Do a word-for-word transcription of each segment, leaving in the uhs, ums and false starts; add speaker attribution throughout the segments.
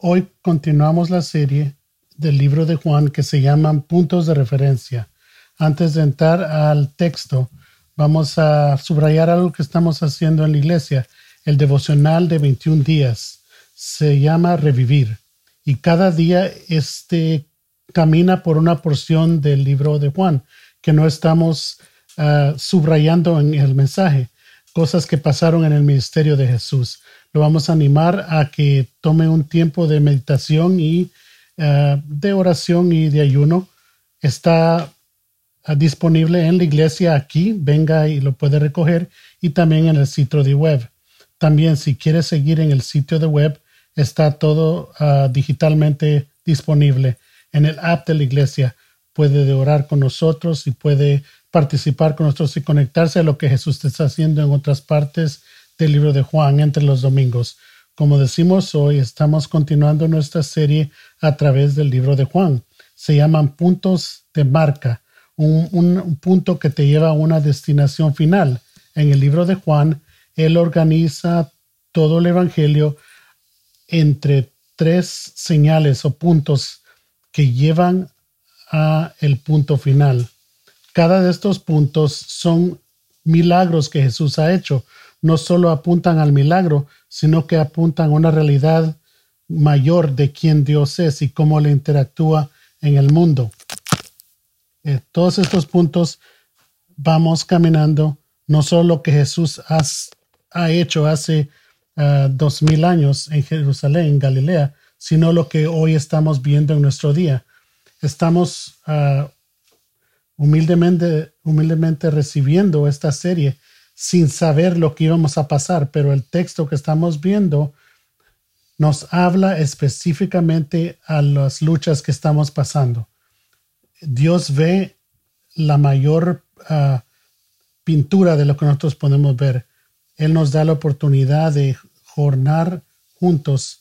Speaker 1: Hoy continuamos la serie del libro de Juan que se llaman Puntos de Referencia. Antes de entrar al texto, vamos a subrayar algo que estamos haciendo en la iglesia. El devocional de veintiún días se llama Revivir. Y cada día este camina por una porción del libro de Juan que no estamos uh, subrayando en el mensaje. Cosas que pasaron en el ministerio de Jesús. Lo vamos a animar a que tome un tiempo de meditación y uh, de oración y de ayuno. Está uh, disponible en la iglesia aquí. Venga y lo puede recoger. Y también en el sitio de web. También si quiere seguir en el sitio de web, está todo uh, digitalmente disponible. En el app de la iglesia puede orar con nosotros y puede participar con nosotros y conectarse a lo que Jesús está haciendo en otras partes del libro de Juan entre los domingos. Como decimos hoy, estamos continuando nuestra serie a través del libro de Juan. Se llaman puntos de marca, un, un, un punto que te lleva a una destinación final. En el libro de Juan, él organiza todo el evangelio entre tres señales o puntos que llevan a el punto final. Cada de estos puntos son milagros que Jesús ha hecho. No solo apuntan al milagro, sino que apuntan a una realidad mayor de quién Dios es y cómo le interactúa en el mundo. Eh, todos estos puntos vamos caminando, no solo lo que Jesús has, ha hecho hace uh, dos mil años en Jerusalén, en Galilea, sino lo que hoy estamos viendo en nuestro día. Estamos uh, humildemente, humildemente recibiendo esta serie sin saber lo que íbamos a pasar, pero el texto que estamos viendo nos habla específicamente a las luchas que estamos pasando. Dios ve la mayor uh, pintura de lo que nosotros podemos ver. Él nos da la oportunidad de jornar juntos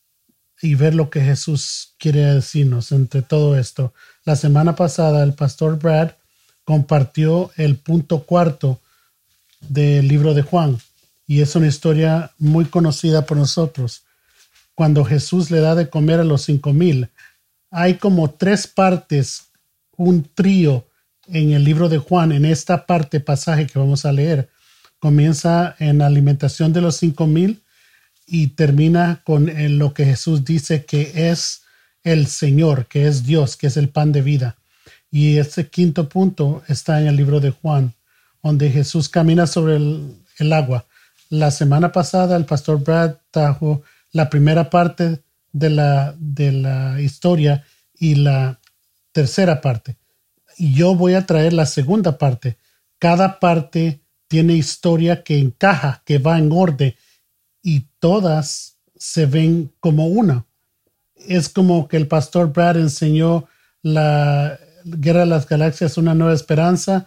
Speaker 1: y ver lo que Jesús quiere decirnos entre todo esto. La semana pasada el pastor Brad compartió el punto cuarto del libro de Juan y es una historia muy conocida por nosotros. Cuando Jesús le da de comer a los cinco mil, hay como tres partes, un trío en el libro de Juan, en esta parte pasaje que vamos a leer. Comienza en la alimentación de los cinco mil y termina con el, lo que Jesús dice que es el Señor, que es Dios, que es el pan de vida. Y ese quinto punto está en el libro de Juan, donde Jesús camina sobre el, el agua. La semana pasada el pastor Brad trajo la primera parte de la, de la historia y la tercera parte. Y yo voy a traer la segunda parte. Cada parte tiene historia que encaja, que va en orden y todas se ven como una. Es como que el pastor Brad enseñó la Guerra de las Galaxias, una nueva esperanza,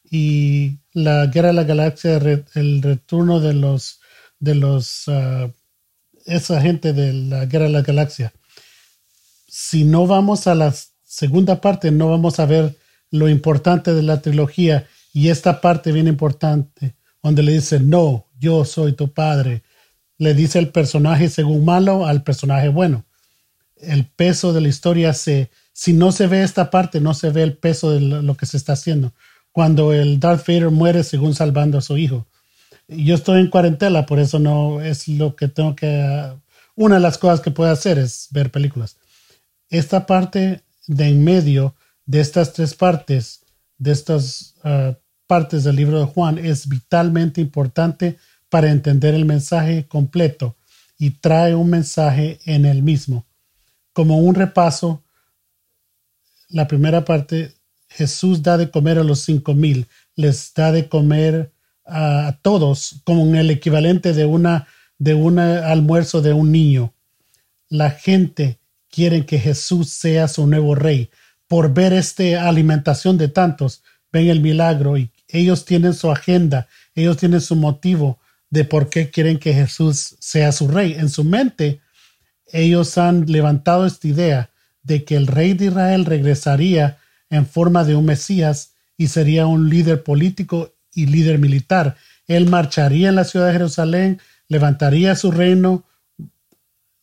Speaker 1: y la Guerra de la Galaxia, el retorno de los, de los, uh, esa gente de la Guerra de la Galaxia. Si no vamos a la segunda parte, no vamos a ver lo importante de la trilogía, y esta parte bien importante, donde le dice, no, yo soy tu padre. Le dice el personaje según malo al personaje bueno. El peso de la historia se, si no se ve esta parte, no se ve el peso de lo que se está haciendo. Cuando el Darth Vader muere según salvando a su hijo. Yo estoy en cuarentena, por eso no es lo que tengo que... Uh, una de las cosas que puedo hacer es ver películas. Esta parte de en medio de estas tres partes, de estas uh, partes del libro de Juan, es vitalmente importante para entender el mensaje completo y trae un mensaje en el mismo. Como un repaso, la primera parte, Jesús da de comer a los cinco mil, les da de comer a, a todos como el equivalente de una de un almuerzo de un niño. La gente quiere que Jesús sea su nuevo rey. Por ver esta alimentación de tantos, ven el milagro y ellos tienen su agenda, ellos tienen su motivo de por qué quieren que Jesús sea su rey. En su mente, ellos han levantado esta idea de que el rey de Israel regresaría en forma de un Mesías y sería un líder político y líder militar. Él marcharía en la ciudad de Jerusalén, levantaría su reino,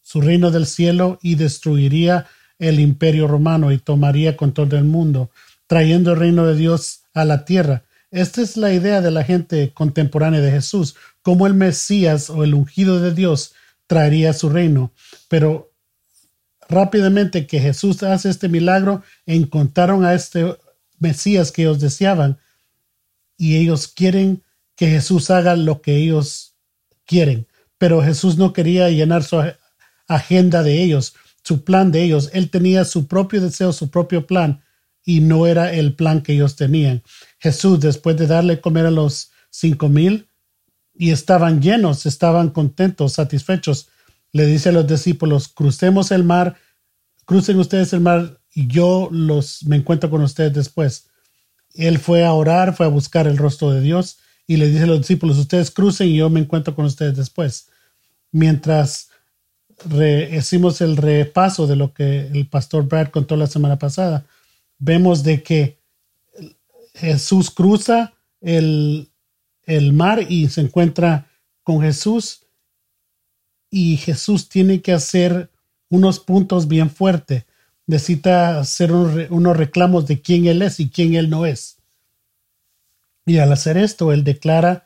Speaker 1: su reino del cielo y destruiría el imperio romano y tomaría control del mundo, trayendo el reino de Dios a la tierra. Esta es la idea de la gente contemporánea de Jesús, como el Mesías o el ungido de Dios traería su reino. Pero rápidamente que Jesús hace este milagro, encontraron a este Mesías que ellos deseaban y ellos quieren que Jesús haga lo que ellos quieren. Pero Jesús no quería llenar su agenda de ellos, su plan de ellos. Él tenía su propio deseo, su propio plan, y no era el plan que ellos tenían. Jesús, después de darle comer a los cinco mil, y estaban llenos, estaban contentos, satisfechos, le dice a los discípulos: crucemos el mar, crucen ustedes el mar y yo los me encuentro con ustedes después. Él fue a orar, fue a buscar el rostro de Dios y le dice a los discípulos: ustedes crucen y yo me encuentro con ustedes después. Mientras re, hicimos el repaso de lo que el pastor Brad contó la semana pasada, vemos de que Jesús cruza el, el mar y se encuentra con Jesús, y Jesús tiene que hacer unos puntos bien fuertes. Necesita hacer unos, unos reclamos de quién Él es y quién Él no es. Y al hacer esto, Él declara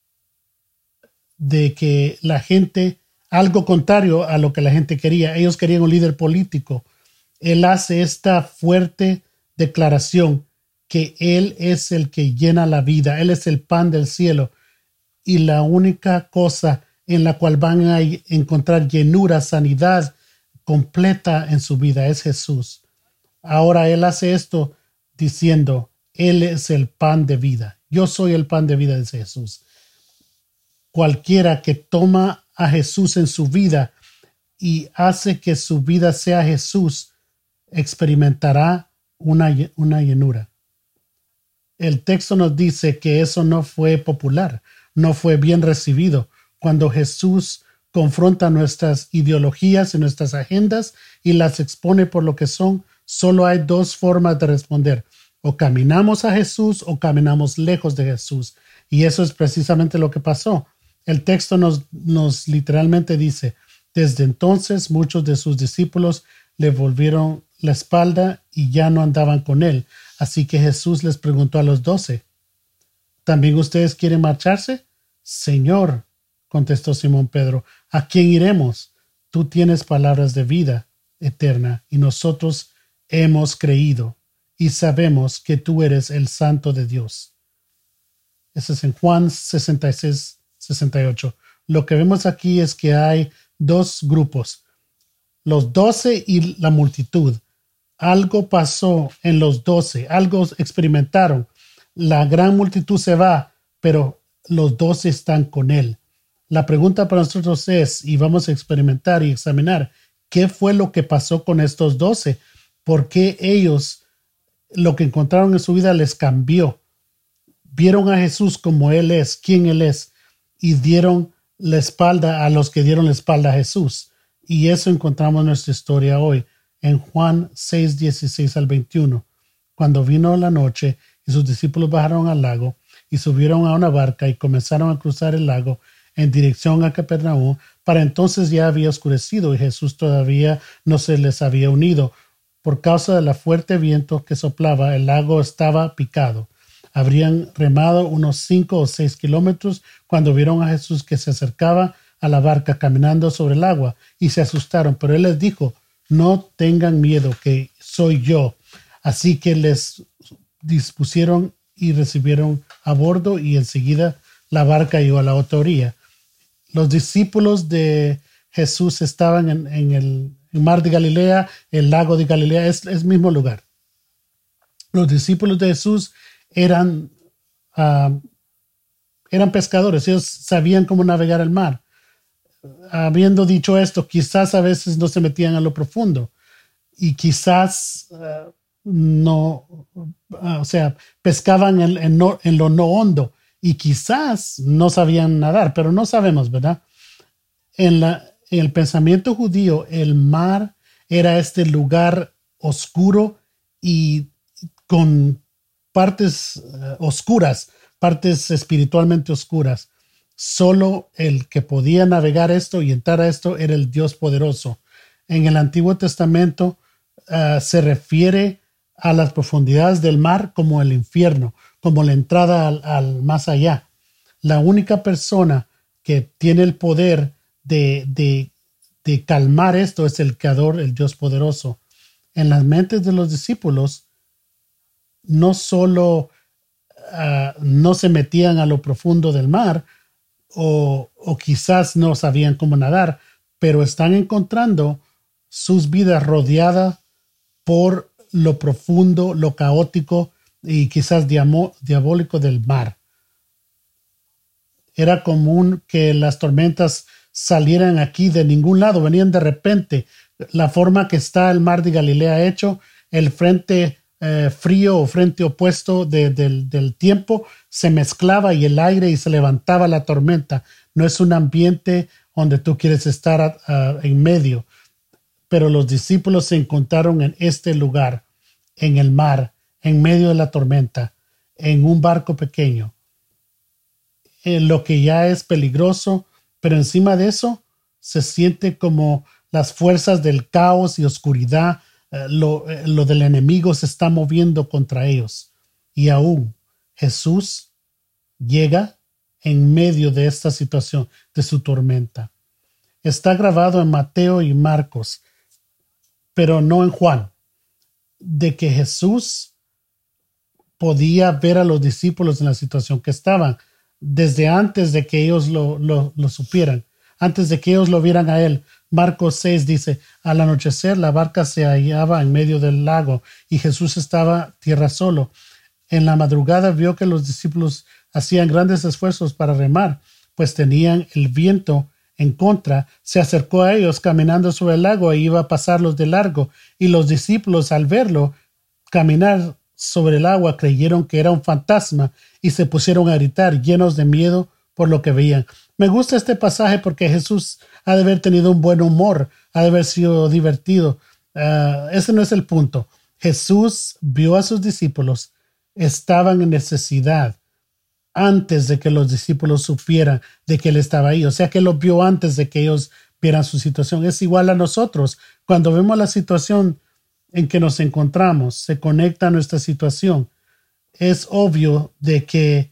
Speaker 1: de que la gente, algo contrario a lo que la gente quería. Ellos querían un líder político. Él hace esta fuerte declaración que Él es el que llena la vida. Él es el pan del cielo. Y la única cosa en la cual van a encontrar llenura, sanidad completa en su vida es Jesús. Ahora Él hace esto diciendo: Él es el pan de vida. Yo soy el pan de vida, dice Jesús. Cualquiera que toma a Jesús en su vida y hace que su vida sea Jesús, experimentará una, una llenura. El texto nos dice que eso no fue popular, no fue bien recibido. Cuando Jesús confronta nuestras ideologías y nuestras agendas y las expone por lo que son, solo hay dos formas de responder: o caminamos a Jesús o caminamos lejos de Jesús. Y eso es precisamente lo que pasó. El texto nos, nos literalmente dice: desde entonces muchos de sus discípulos le volvieron la espalda y ya no andaban con él. Así que Jesús les preguntó a los doce: ¿también ustedes quieren marcharse? Señor, contestó Simón Pedro, ¿a quién iremos? Tú tienes palabras de vida eterna y nosotros hemos creído y sabemos que tú eres el Santo de Dios. Eso es en Juan sesenta y seis, sesenta y ocho. Lo que vemos aquí es que hay dos grupos, los doce y la multitud. Algo pasó en los doce, algo experimentaron. La gran multitud se va, pero los doce están con él. La pregunta para nosotros es, y vamos a experimentar y examinar, ¿qué fue lo que pasó con estos doce? ¿Por qué ellos, lo que encontraron en su vida les cambió? Vieron a Jesús como Él es, quién Él es, y dieron la espalda a los que dieron la espalda a Jesús. Y eso encontramos en nuestra historia hoy, en Juan seis, dieciséis al veintiuno. Cuando vino la noche y sus discípulos bajaron al lago y subieron a una barca y comenzaron a cruzar el lago en dirección a Capernaum, para entonces ya había oscurecido y Jesús todavía no se les había unido. Por causa del fuerte viento que soplaba, el lago estaba picado. Habrían remado unos cinco o seis kilómetros cuando vieron a Jesús que se acercaba a la barca caminando sobre el agua y se asustaron. Pero él les dijo: no tengan miedo, que soy yo. Así que les dispusieron y recibieron a bordo, y enseguida la barca llegó a la otra orilla. Los discípulos de Jesús estaban en, en el mar de Galilea, el lago de Galilea, es el mismo lugar. Los discípulos de Jesús eran, uh, eran pescadores, ellos sabían cómo navegar el mar. Habiendo dicho esto, quizás a veces no se metían a lo profundo y quizás uh, no, uh, o sea, pescaban en, en, no, en lo no hondo y quizás no sabían nadar, pero no sabemos, ¿verdad? En, la, en el pensamiento judío, el mar era este lugar oscuro y con partes uh, oscuras, partes espiritualmente oscuras. Solo el que podía navegar esto y entrar a esto era el Dios poderoso. En el Antiguo Testamento uh, se refiere a las profundidades del mar como el infierno, como la entrada al, al más allá. La única persona que tiene el poder de, de, de calmar esto es el Creador, el Dios poderoso. En las mentes de los discípulos, no solo uh, no se metían a lo profundo del mar, o, o quizás no sabían cómo nadar, pero están encontrando sus vidas rodeadas por lo profundo, lo caótico y quizás diamo, diabólico del mar. Era común que las tormentas salieran aquí de ningún lado, venían de repente. La forma que está el mar de Galilea hecho, el frente eh, frío o frente opuesto de, de, del tiempo se mezclaba y el aire y se levantaba la tormenta. No es un ambiente donde tú quieres estar uh, en medio. Pero los discípulos se encontraron en este lugar, en el mar, en medio de la tormenta, en un barco pequeño. En lo que ya es peligroso, pero encima de eso se siente como las fuerzas del caos y oscuridad, eh, lo, eh, lo del enemigo se está moviendo contra ellos. Y aún Jesús llega en medio de esta situación, de su tormenta. Está grabado en Mateo y Marcos, pero no en Juan, de que Jesús podía ver a los discípulos en la situación que estaban, desde antes de que ellos lo, lo, lo supieran, antes de que ellos lo vieran a él. Marcos seis dice, al anochecer la barca se hallaba en medio del lago y Jesús estaba tierra solo. En la madrugada vio que los discípulos hacían grandes esfuerzos para remar, pues tenían el viento en contra. Se acercó a ellos caminando sobre el lago e iba a pasarlos de largo, y los discípulos al verlo caminar sobre el agua creyeron que era un fantasma y se pusieron a gritar llenos de miedo por lo que veían. Me gusta este pasaje porque Jesús ha de haber tenido un buen humor, ha de haber sido divertido. Uh, ese no es el punto. Jesús vio a sus discípulos, estaban en necesidad antes de que los discípulos supieran de que él estaba ahí. O sea que los vio antes de que ellos vieran su situación. Es igual a nosotros. Cuando vemos la situación en que nos encontramos, se conecta a nuestra situación. Es obvio de que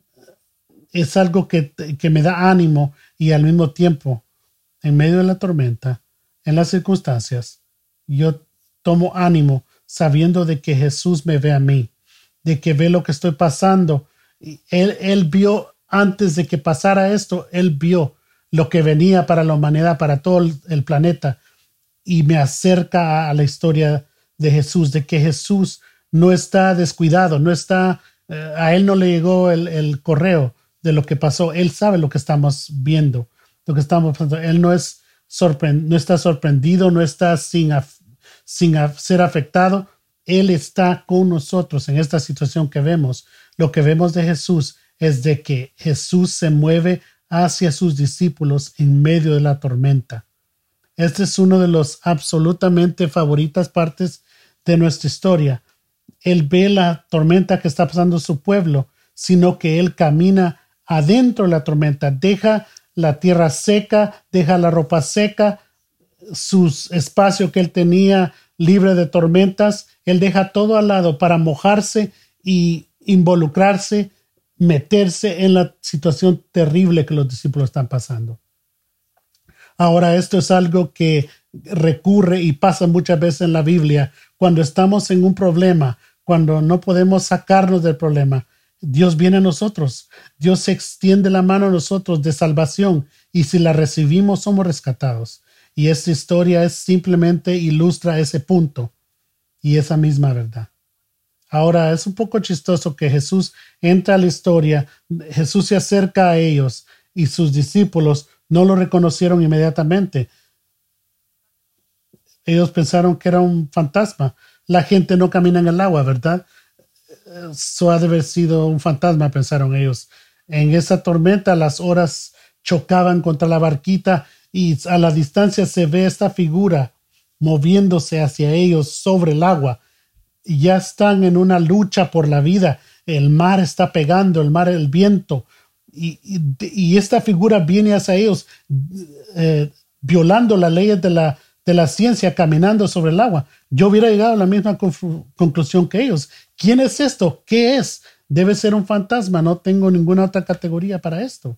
Speaker 1: es algo que, que me da ánimo, y al mismo tiempo, en medio de la tormenta, en las circunstancias, yo tomo ánimo sabiendo de que Jesús me ve a mí, de que ve lo que estoy pasando. Él, él vio antes de que pasara esto, él vio lo que venía para la humanidad, para todo el, el planeta, y me acerca a, a la historia de Jesús, de que Jesús no está descuidado, no está, eh, a él no le llegó el, el correo de lo que pasó. Él sabe lo que estamos viendo, lo que estamos pasando. Él no es sorprend, no está sorprendido, no está sin, af, sin af, ser afectado. Él está con nosotros en esta situación que vemos. Lo que vemos de Jesús es de que Jesús se mueve hacia sus discípulos en medio de la tormenta. Este es uno de los absolutamente favoritas partes de nuestra historia. Él ve la tormenta que está pasando su pueblo, sino que él camina adentro de la tormenta, deja la tierra seca, deja la ropa seca, su espacio que él tenía libre de tormentas, él deja todo al lado para mojarse y involucrarse, meterse en la situación terrible que los discípulos están pasando. Ahora, esto es algo que recurre y pasa muchas veces en la Biblia. Cuando estamos en un problema, cuando no podemos sacarnos del problema, Dios viene a nosotros. Dios extiende la mano a nosotros de salvación, y si la recibimos somos rescatados. Y esta historia es simplemente ilustra ese punto y esa misma verdad. Ahora, es un poco chistoso que Jesús entra a la historia, Jesús se acerca a ellos y sus discípulos no lo reconocieron inmediatamente. Ellos pensaron que era un fantasma. La gente no camina en el agua, ¿verdad? Eso ha de haber sido un fantasma, pensaron ellos. En esa tormenta las olas chocaban contra la barquita y a la distancia se ve esta figura moviéndose hacia ellos sobre el agua. Y ya están en una lucha por la vida. El mar está pegando, el mar, el viento, y, y, y esta figura viene hacia ellos eh, violando las leyes de la, de la ciencia, caminando sobre el agua. Yo hubiera llegado a la misma conf- conclusión que ellos. ¿Quién es esto? ¿Qué es? Debe ser un fantasma. No tengo ninguna otra categoría para esto.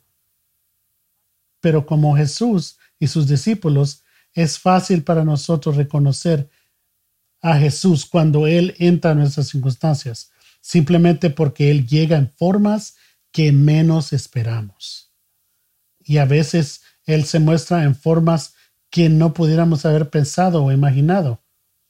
Speaker 1: Pero como Jesús y sus discípulos, es fácil para nosotros reconocer a Jesús cuando Él entra en nuestras circunstancias, simplemente porque Él llega en formas que menos esperamos. Y a veces Él se muestra en formas que no pudiéramos haber pensado o imaginado.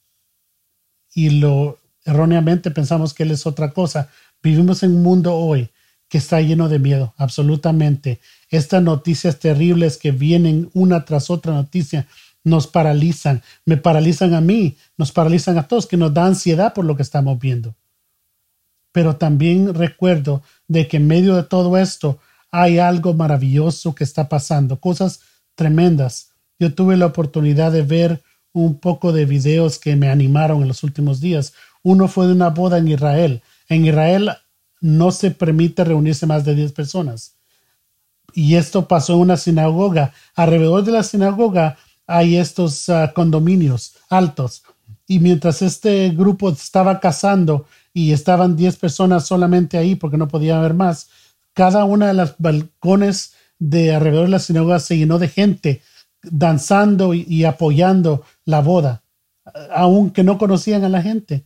Speaker 1: Y lo erróneamente pensamos que Él es otra cosa. Vivimos en un mundo hoy que está lleno de miedo, absolutamente. Estas noticias terribles que vienen una tras otra noticia nos paralizan, me paralizan a mí, nos paralizan a todos, que nos da ansiedad por lo que estamos viendo. Pero también recuerdo de que en medio de todo esto hay algo maravilloso que está pasando, cosas tremendas. Yo tuve la oportunidad de ver un poco de videos que me animaron en los últimos días. Uno fue de una boda en Israel. En Israel no se permite reunirse más de diez personas. Y esto pasó en una sinagoga. Alrededor de la sinagoga hay estos uh, condominios altos. Y mientras este grupo estaba casando y estaban diez personas solamente ahí porque no podía haber más, cada una de las balcones de alrededor de la sinagoga se llenó de gente danzando y, y apoyando la boda, aunque no conocían a la gente.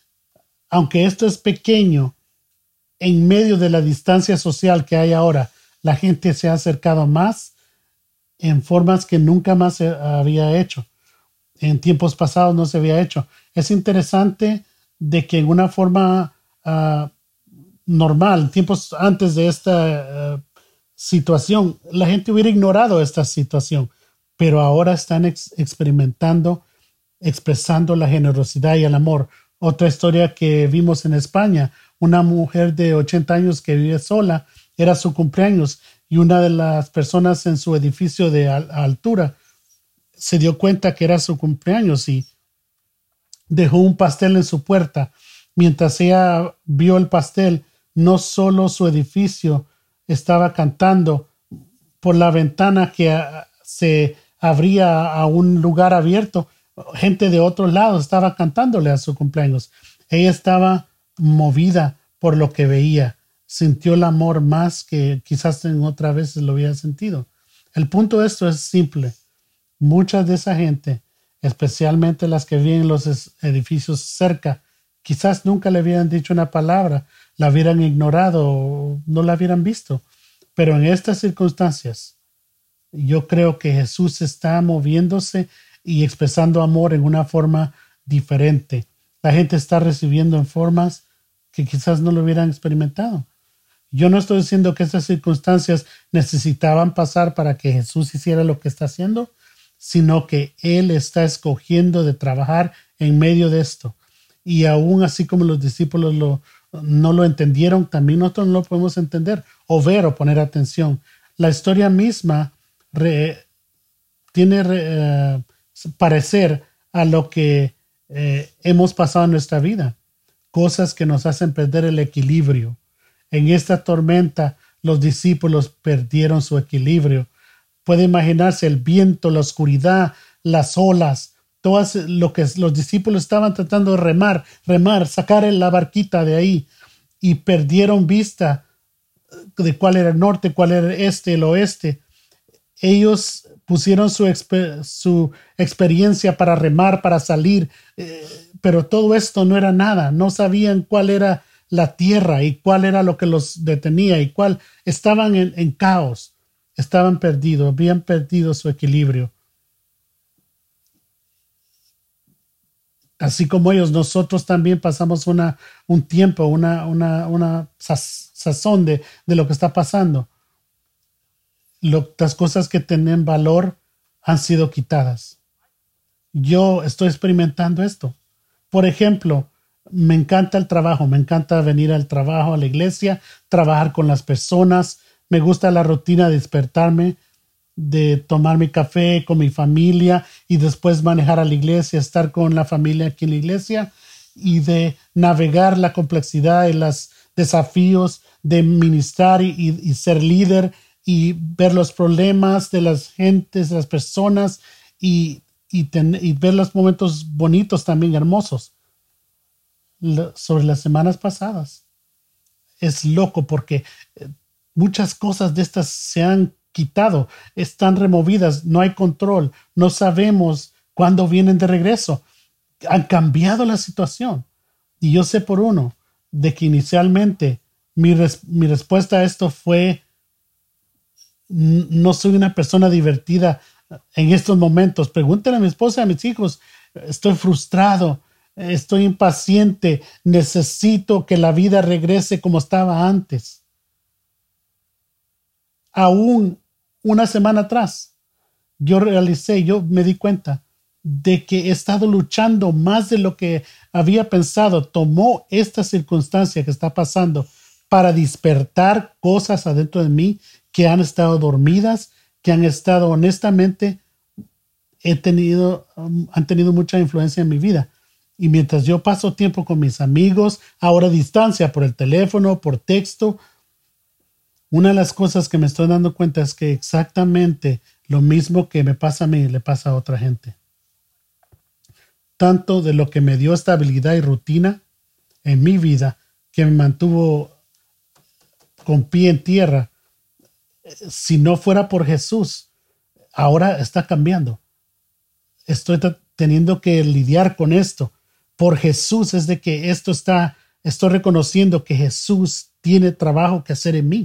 Speaker 1: Aunque esto es pequeño, en medio de la distancia social que hay ahora, la gente se ha acercado más en formas que nunca más se había hecho. En tiempos pasados no se había hecho. Es interesante de que en una forma uh, normal, tiempos antes de esta uh, situación, la gente hubiera ignorado esta situación, pero ahora están ex- experimentando, expresando la generosidad y el amor. Otra historia que vimos en España, una mujer de ochenta años que vive sola, era su cumpleaños y una de las personas en su edificio de al- altura se dio cuenta que era su cumpleaños y dejó un pastel en su puerta. Mientras ella vio el pastel, no solo su edificio estaba cantando por la ventana que uh, se abría a un lugar abierto, gente de otros lados estaba cantándole a su cumpleaños. Ella estaba movida por lo que veía, sintió el amor más que quizás en otras veces lo había sentido. El punto de esto es simple. Mucha de esa gente, especialmente las que viven en los edificios cerca, quizás nunca le hubieran dicho una palabra, la hubieran ignorado o no la hubieran visto. Pero en estas circunstancias, yo creo que Jesús está moviéndose y expresando amor en una forma diferente. La gente está recibiendo en formas que quizás no lo hubieran experimentado. Yo no estoy diciendo que estas circunstancias necesitaban pasar para que Jesús hiciera lo que está haciendo, sino que Él está escogiendo de trabajar en medio de esto. Y aún así como los discípulos lo, no lo entendieron, también nosotros no lo podemos entender o ver o poner atención. La historia misma re, tiene re, eh, parecer a lo que eh, hemos pasado en nuestra vida. Cosas que nos hacen perder el equilibrio. En esta tormenta los discípulos perdieron su equilibrio. Puede imaginarse el viento, la oscuridad, las olas, todo lo que los discípulos estaban tratando de remar, remar, sacar la barquita de ahí y perdieron vista de cuál era el norte, cuál era el este, el oeste. Ellos pusieron su, exper- su experiencia para remar, para salir, eh, pero todo esto no era nada. No sabían cuál era la tierra y cuál era lo que los detenía y cuál. Estaban en, en caos, estaban perdidos, habían perdido su equilibrio. Así como ellos, nosotros también pasamos una, un tiempo, una, una, una sazón de, de lo que está pasando. Lo, las cosas que tienen valor han sido quitadas. Yo estoy experimentando esto. Por ejemplo, me encanta el trabajo, me encanta venir al trabajo, a la iglesia, trabajar con las personas, me gusta la rutina de despertarme, de tomar mi café con mi familia y después manejar a la iglesia, estar con la familia aquí en la iglesia y de navegar la complejidad y las desafíos de ministrar y, y, y ser líder y ver los problemas de las gentes, de las personas y, y, ten, y ver los momentos bonitos también, hermosos. Lo, sobre las semanas pasadas. Es loco porque muchas cosas de estas se han quitado, están removidas, no hay control, no sabemos cuándo vienen de regreso. Han cambiado la situación. Y yo sé por uno, de que inicialmente mi, res, mi respuesta a esto fue, no soy una persona divertida en estos momentos. Pregúntenle a mi esposa y a mis hijos, estoy frustrado, estoy impaciente, necesito que la vida regrese como estaba antes. Aún una semana atrás, yo realicé, yo me di cuenta de que he estado luchando más de lo que había pensado. Tomó esta circunstancia que está pasando para despertar cosas adentro de mí que han estado dormidas, que han estado honestamente, he tenido, um, han tenido mucha influencia en mi vida. Y mientras yo paso tiempo con mis amigos, ahora a distancia, por el teléfono, por texto, una de las cosas que me estoy dando cuenta es que exactamente lo mismo que me pasa a mí, le pasa a otra gente. Tanto de lo que me dio estabilidad y rutina en mi vida, que me mantuvo con pie en tierra, si no fuera por Jesús, ahora está cambiando. Estoy t- teniendo que lidiar con esto. Por Jesús es de que esto está, estoy reconociendo que Jesús tiene trabajo que hacer en mí.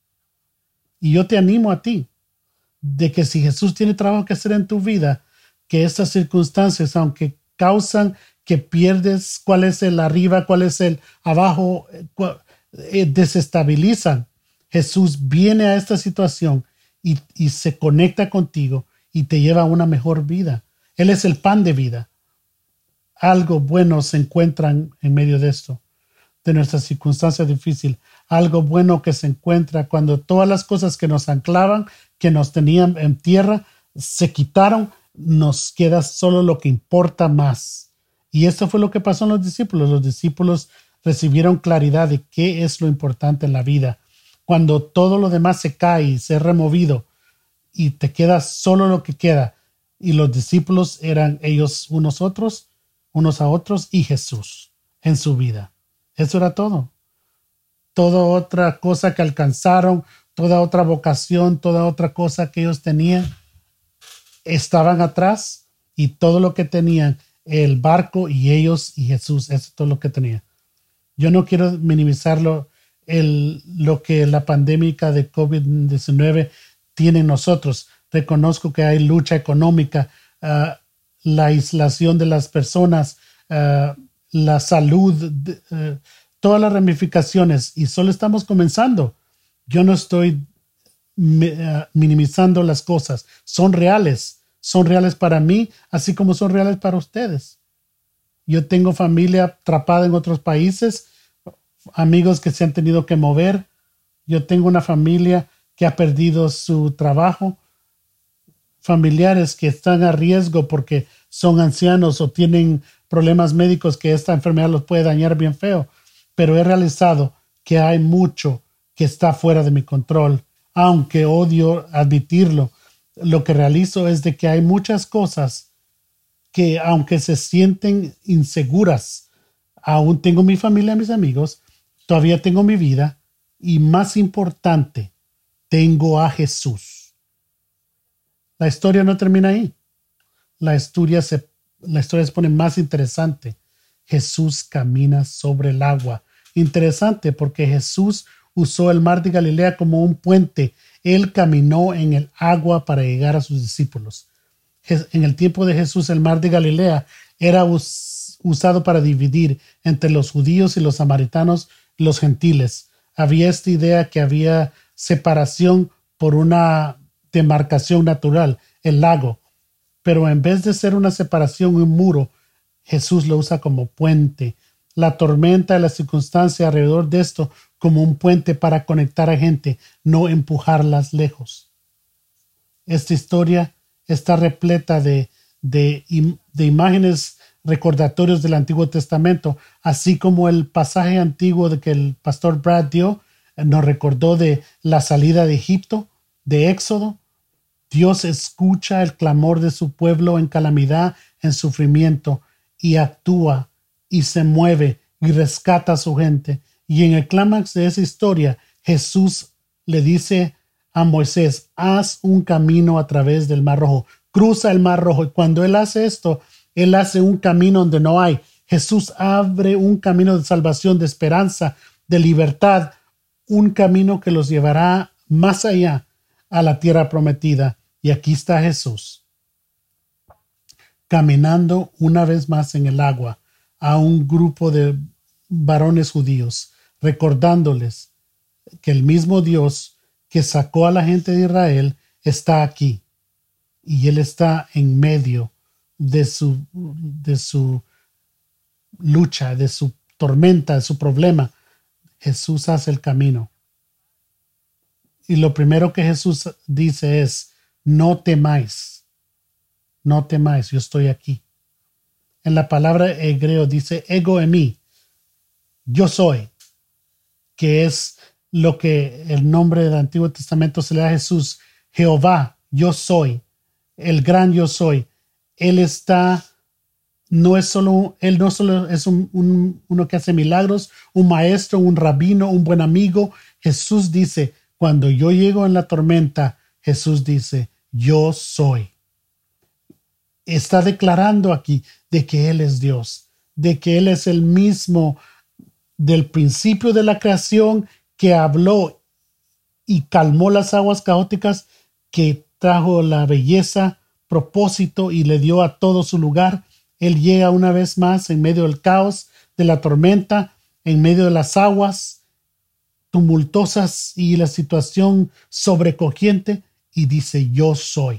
Speaker 1: Y yo te animo a ti, de que si Jesús tiene trabajo que hacer en tu vida, que estas circunstancias, aunque causan que pierdes cuál es el arriba, cuál es el abajo, cuál, eh, desestabilizan. Jesús viene a esta situación y, y se conecta contigo y te lleva a una mejor vida. Él es el pan de vida. Algo bueno se encuentra en medio de esto, de nuestra circunstancia difícil. Algo bueno que se encuentra cuando todas las cosas que nos anclaban, que nos tenían en tierra, se quitaron. Nos queda solo lo que importa más. Y esto fue lo que pasó en los discípulos. Los discípulos recibieron claridad de qué es lo importante en la vida. Cuando todo lo demás se cae y se ha removido y te queda solo lo que queda. Y los discípulos eran ellos unos otros, unos a otros y Jesús en su vida. Eso era todo. Toda otra cosa que alcanzaron, toda otra vocación, toda otra cosa que ellos tenían, estaban atrás y todo lo que tenían, el barco y ellos y Jesús, eso es todo lo que tenían. Yo no quiero minimizarlo, el, lo que la pandemia de COVID diecinueve tiene en nosotros. Reconozco que hay lucha económica, uh, la aislación de las personas, uh, la salud, uh, todas las ramificaciones, y solo estamos comenzando. Yo no estoy minimizando las cosas, son reales, son reales para mí, así como son reales para ustedes. Yo tengo familia atrapada en otros países, amigos que se han tenido que mover. Yo tengo una familia que ha perdido su trabajo, familiares que están a riesgo porque son ancianos o tienen problemas médicos que esta enfermedad los puede dañar bien feo. Pero he realizado que hay mucho que está fuera de mi control. Aunque odio admitirlo, lo que realizo es de que hay muchas cosas que, aunque se sienten inseguras, aún tengo mi familia, mis amigos, todavía tengo mi vida y, más importante, tengo a Jesús. La historia no termina ahí. La historia se, la historia se pone más interesante. Jesús camina sobre el agua. Interesante porque Jesús usó el mar de Galilea como un puente. Él caminó en el agua para llegar a sus discípulos. En el tiempo de Jesús, el mar de Galilea era us- usado para dividir entre los judíos y los samaritanos, los gentiles. Había esta idea que había separación por una demarcación natural, el lago. Pero en vez de ser una separación, un muro, Jesús lo usa como puente. La tormenta y la circunstancia alrededor de esto como un puente para conectar a gente, no empujarlas lejos. Esta historia está repleta de, de, de imágenes recordatorios del Antiguo Testamento, así como el pasaje antiguo de que el pastor Brad dio, nos recordó de la salida de Egipto, de Éxodo. Dios escucha el clamor de su pueblo en calamidad, en sufrimiento, y actúa y se mueve y rescata a su gente. Y en el clímax de esa historia, Jesús le dice a Moisés: haz un camino a través del Mar Rojo, cruza el Mar Rojo. Y cuando él hace esto, él hace un camino donde no hay. Jesús abre un camino de salvación, de esperanza, de libertad, un camino que los llevará más allá a la tierra prometida. Y aquí está Jesús, caminando una vez más en el agua a un grupo de varones judíos, recordándoles que el mismo Dios que sacó a la gente de Israel está aquí, y Él está en medio de su, de su lucha, de su tormenta, de su problema. Jesús hace el camino. Y lo primero que Jesús dice es: no temáis, no temáis, yo estoy aquí. En la palabra hebreo dice ego eimi, yo soy, que es lo que el nombre del Antiguo Testamento se le da a Jesús. Jehová, yo soy, el gran yo soy. Él está, no es solo, él no solo es un, un, uno que hace milagros, un maestro, un rabino, un buen amigo. Jesús dice, cuando yo llego en la tormenta, Jesús dice, yo soy. Está declarando aquí de que Él es Dios, de que Él es el mismo del principio de la creación, que habló y calmó las aguas caóticas, que trajo la belleza, propósito y le dio a todo su lugar. Él llega una vez más en medio del caos, de la tormenta, en medio de las aguas tumultuosas y la situación sobrecogiente, y dice, yo soy.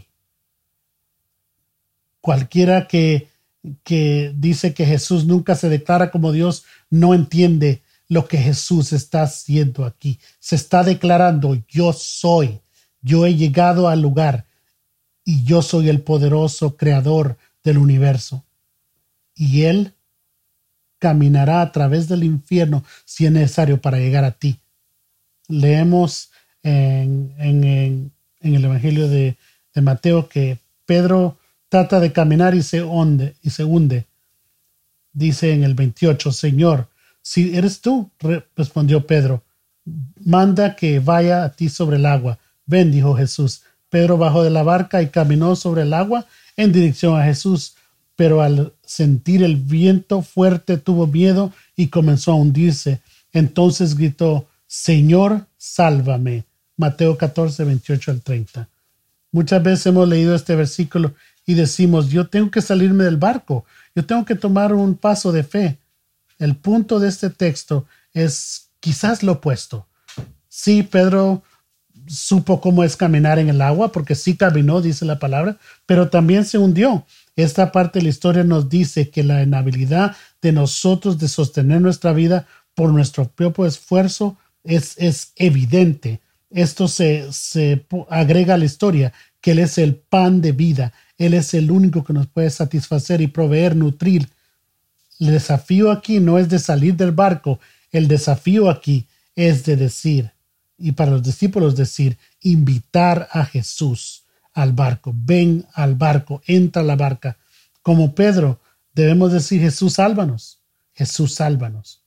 Speaker 1: Cualquiera que, que dice que Jesús nunca se declara como Dios no entiende lo que Jesús está haciendo aquí. Se está declarando, yo soy, yo he llegado al lugar y yo soy el poderoso creador del universo. Y Él caminará a través del infierno si es necesario para llegar a ti. Leemos en, en, en, en el Evangelio de, de Mateo que Pedro trata de caminar y se hunde, y se hunde. Dice en el veintiocho, Señor, si eres tú, respondió Pedro, manda que vaya a ti sobre el agua. Ven, dijo Jesús. Pedro bajó de la barca y caminó sobre el agua en dirección a Jesús, pero al sentir el viento fuerte tuvo miedo y comenzó a hundirse. Entonces gritó, Señor, sálvame. Mateo catorce, veintiocho al treinta. Muchas veces hemos leído este versículo y decimos, yo tengo que salirme del barco, yo tengo que tomar un paso de fe. El punto de este texto es quizás lo opuesto. Sí, Pedro supo cómo es caminar en el agua, porque sí caminó, dice la palabra, pero también se hundió. Esta parte de la historia nos dice que la inhabilidad de nosotros de sostener nuestra vida por nuestro propio esfuerzo es, es evidente. Esto se, se agrega a la historia, que Él es el pan de vida. Él es el único que nos puede satisfacer y proveer, nutrir. El desafío aquí no es de salir del barco. El desafío aquí es de decir, y para los discípulos decir, invitar a Jesús al barco. Ven al barco, entra a la barca. Como Pedro, debemos decir, Jesús, sálvanos. Jesús, sálvanos.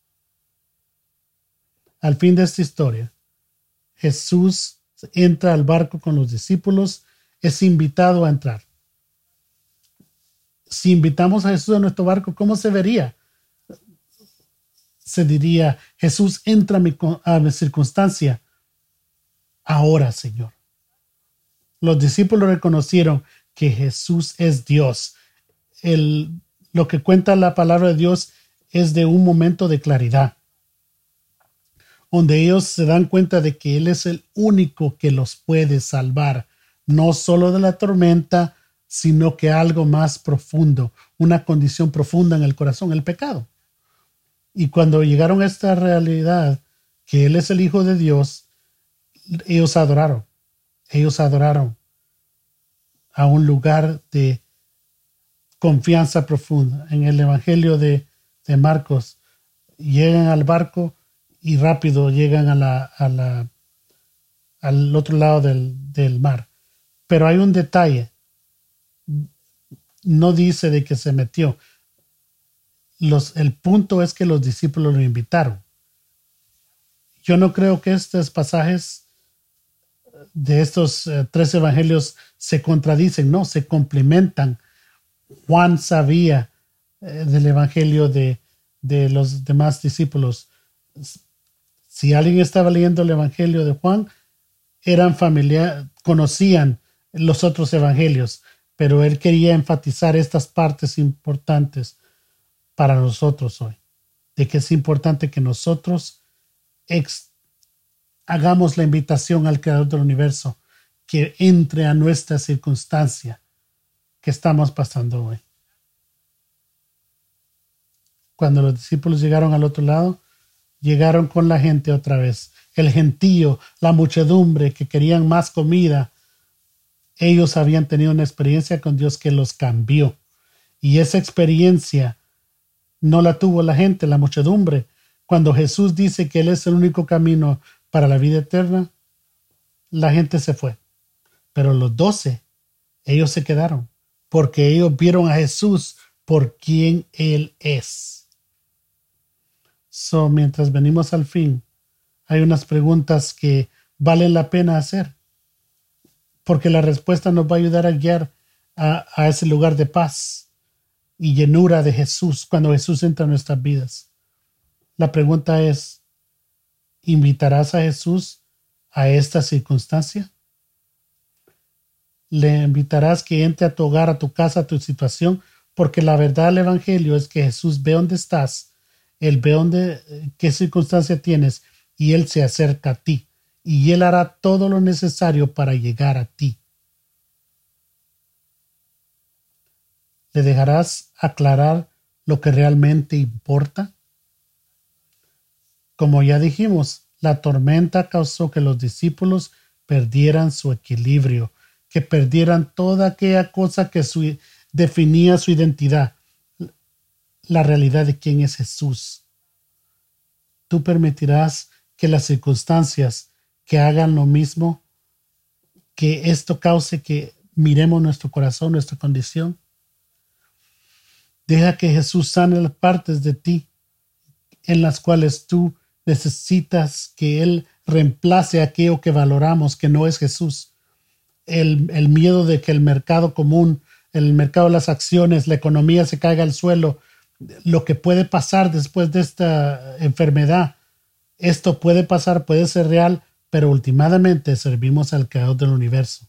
Speaker 1: Al fin de esta historia, Jesús entra al barco con los discípulos, es invitado a entrar. Si invitamos a Jesús a nuestro barco, ¿cómo se vería? Se diría, Jesús, entra a mi, a mi circunstancia ahora, Señor. Los discípulos reconocieron que Jesús es Dios. El, lo que cuenta la palabra de Dios es de un momento de claridad, donde ellos se dan cuenta de que Él es el único que los puede salvar, no solo de la tormenta, sino que algo más profundo, una condición profunda en el corazón, el pecado. Y cuando llegaron a esta realidad, que Él es el Hijo de Dios, ellos adoraron, ellos adoraron a un lugar de confianza profunda. En el Evangelio de, de Marcos, llegan al barco y rápido llegan a la, a la, al otro lado del, del mar. Pero hay un detalle. No dice de que se metió. Los, el punto es que los discípulos lo invitaron. Yo no creo que estos pasajes de estos uh, tres evangelios se contradicen, no, se complementan. Juan sabía eh, del evangelio de, de los demás discípulos. Si alguien estaba leyendo el evangelio de Juan, eran familiares, conocían los otros evangelios, pero él quería enfatizar estas partes importantes para nosotros hoy, de que es importante que nosotros ex, hagamos la invitación al Creador del universo que entre a nuestra circunstancia que estamos pasando hoy. Cuando los discípulos llegaron al otro lado, llegaron con la gente otra vez. El gentío, la muchedumbre que querían más comida. Ellos habían tenido una experiencia con Dios que los cambió. Y esa experiencia no la tuvo la gente, la muchedumbre. Cuando Jesús dice que Él es el único camino para la vida eterna, la gente se fue. Pero los doce, ellos se quedaron, porque ellos vieron a Jesús por quien Él es. So, mientras venimos al fin, hay unas preguntas que valen la pena hacer, porque la respuesta nos va a ayudar a guiar a, a ese lugar de paz y llenura de Jesús cuando Jesús entra en nuestras vidas. La pregunta es, ¿invitarás a Jesús a esta circunstancia? ¿Le invitarás que entre a tu hogar, a tu casa, a tu situación? Porque la verdad del Evangelio es que Jesús ve dónde estás, Él ve dónde, qué circunstancia tienes y Él se acerca a ti y Él hará todo lo necesario para llegar a ti. ¿Le dejarás aclarar lo que realmente importa? Como ya dijimos, la tormenta causó que los discípulos perdieran su equilibrio, que perdieran toda aquella cosa que su, definía su identidad, la realidad de quién es Jesús. Tú permitirás que las circunstancias que hagan lo mismo, que esto cause que miremos nuestro corazón, nuestra condición. Deja que Jesús sane las partes de ti en las cuales tú necesitas que Él reemplace aquello que valoramos, que no es Jesús. El, el miedo de que el mercado común, el mercado de las acciones, la economía se caiga al suelo, lo que puede pasar después de esta enfermedad. Esto puede pasar, puede ser real, pero últimamente servimos al Creador del universo.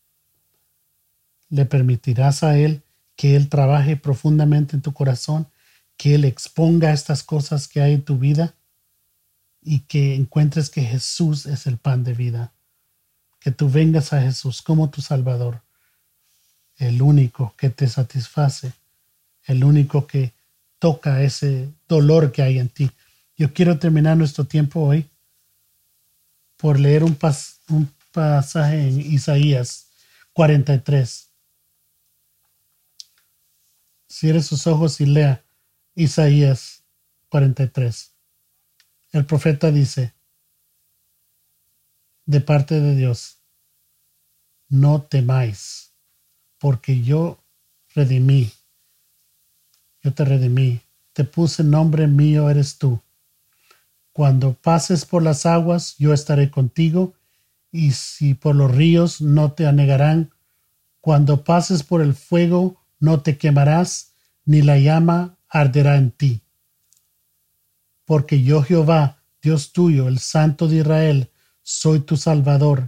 Speaker 1: ¿Le permitirás a Él que Él trabaje profundamente en tu corazón, que Él exponga estas cosas que hay en tu vida y que encuentres que Jesús es el pan de vida? Que tú vengas a Jesús como tu Salvador, el único que te satisface, el único que toca ese dolor que hay en ti. Yo quiero terminar nuestro tiempo hoy por leer un, pas un pasaje en Isaías cuarenta y tres. Cierre sus ojos y lea Isaías cuarenta y tres. El profeta dice, de parte de Dios, no temáis, porque yo redimí, yo te redimí, te puse nombre mío eres tú. Cuando pases por las aguas, yo estaré contigo, y si por los ríos no te anegarán. Cuando pases por el fuego, no te quemarás, ni la llama arderá en ti. Porque yo, Jehová, Dios tuyo, el Santo de Israel, soy tu Salvador.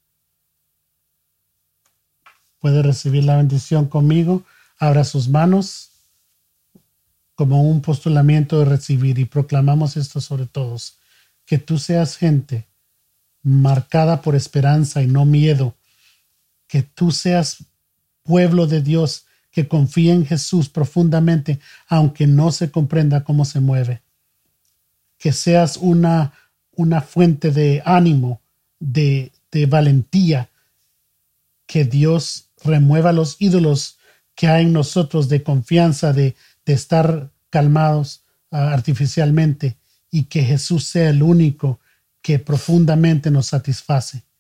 Speaker 1: Puede recibir la bendición conmigo. Abra sus manos como un postulamiento de recibir y proclamamos esto sobre todos. Que tú seas gente marcada por esperanza y no miedo. Que tú seas pueblo de Dios que confía en Jesús profundamente, aunque no se comprenda cómo se mueve. Que seas una, una fuente de ánimo, de, de valentía. Que Dios remueva los ídolos que hay en nosotros de confianza, de, de estar calmados uh, artificialmente, y que Jesús sea el único que profundamente nos satisface.